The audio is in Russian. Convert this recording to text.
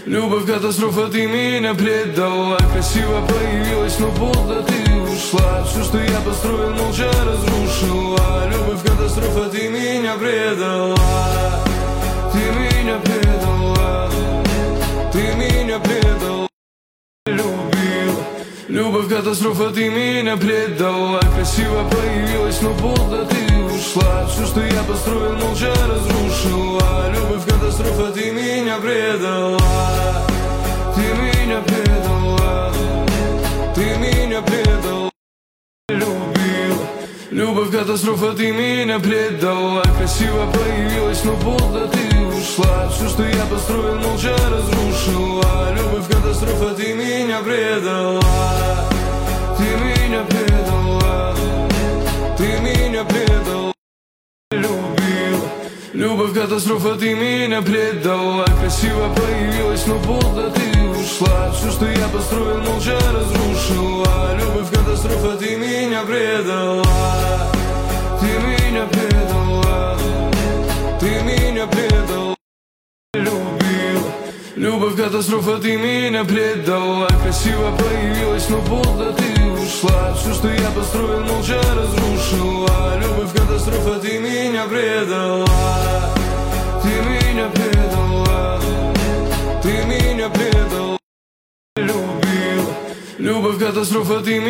Любовь катастрофа, ты меня предала. Красиво появилась, но поздно ты ушла. Все, что я построил, молча разрушила. Любовь катастрофа, ты меня предала. Ты меня предала. Ты меня предала. Любил. Любовь катастрофа, ты меня предала. Красиво появилась, но поздно ты ушла. Все, что я построил, молча разрушила. Любовь катастрофа, ты меня предала. Ты меня предала. Ты меня предала. Любил. Любовь катастрофа, ты меня предала. Красиво появилась, но поздно ты ушла. Все, что я построил, молча разрушила. Любовь катастрофа, ты меня предала. Ты меня предала. Ты меня предала. Любил. Любовь катастрофа, ты меня предала. Красиво появилась, но поздно ты ушла. Все, что я построил, молча разрушила. Любовь катастрофа, ты меня предала. Ты меня предала. Ты меня предала. Любил. Любовь катастрофа, ты меня предала. Красиво появилась, но поздно ты ушла. Все, что я построил, молча разрушила. Любовь катастрофа, ты меня предала. Ты меня предала. Ты меня предала. Любил. Любовь катастрофа, ты меня